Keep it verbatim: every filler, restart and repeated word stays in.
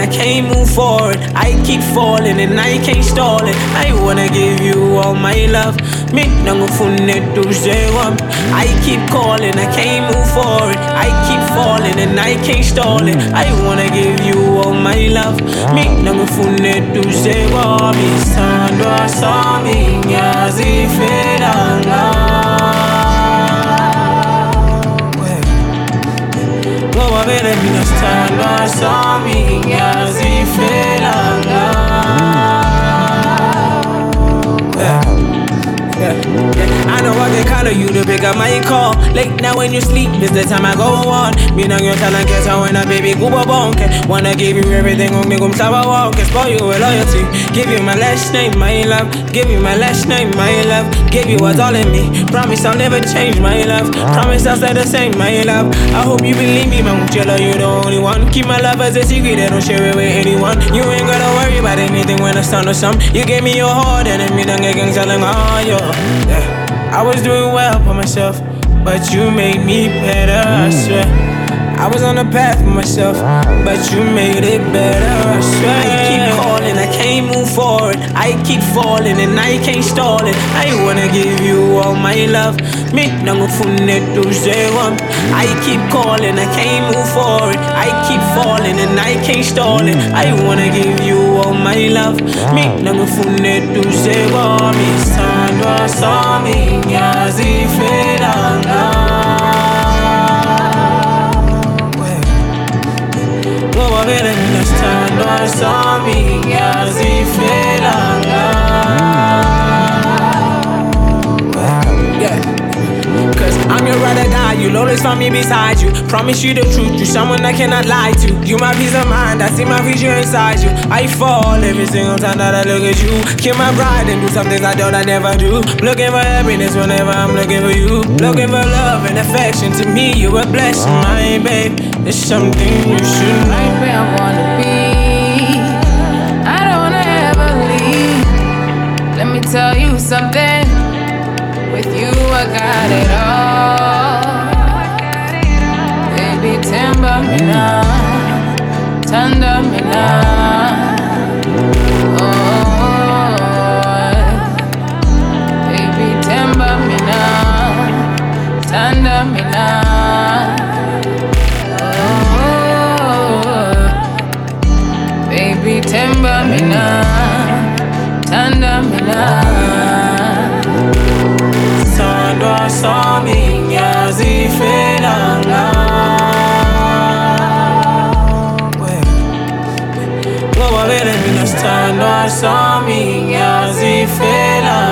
can't move forward. I keep falling and I can't stall it. I wanna give you all my love. Me nangufune tuzewa. I keep calling, I can't move forward. I keep falling and I can't stall it. I wanna give you all my love. Me nangufune tuzewa. Mi sandwa sami nyazi felanga. Ngoba vele mina sithandwa sami ngiyazifelanga. Yeah, yeah. I know I can call you to pick up my call. Late now when you sleep is the time I go on. Me nang your talent gets how when a baby kuba bonke. Wanna give you everything on me gum saba walk. Spoil you with loyalty. Give you my last name, my love. Give you my last name, my love. Give you what's all in me. Promise I'll never change, my love. Promise I'll stay the same, my love. I hope you believe me, man. Jella, you the only one. Keep my love as a secret, I don't share it with anyone. You ain't gotta worry about anything when it's time or some. You gave me your heart and me dang gang selling all yo. Yeah. I was doing well for myself, but you made me better, I swear. I was on the path for myself, but you made it better, I swear. I keep calling, I can't move forward. I keep falling and I can't stall it. I wanna give you all my love. Me nangufune tuzewa. I keep calling, I can't move forward. I keep falling and I can't stall it. I wanna give you all my love. Me nangufune tuzewa. Mi sandwa sami ngiyazifelanga. Ngoba vele mina sithandwa sami ngiyazifelanga. Yeah. Cause I'm your ride or die, you'll always find me beside you. Promise you the truth, you're someone I cannot lie to. You my peace of mind, I see my future inside you. I fall every single time that I look at you. Kill my pride and do some things I don't, I never do. Looking for happiness whenever I'm looking for you. Looking for love and affection, to me you a blessing, my babe. It's something you should know. Right where I wanna be, I don't wanna ever leave. Let me tell you something. With you I got it all. Baby, timber me now, tender me now. Oh, baby, timber me now, tender me now. Oh, baby, timber me now, tender me now. Sandwa sami ngiyazifelanga. Ngoba vele mina sithandwa sami ngiyazifelanga.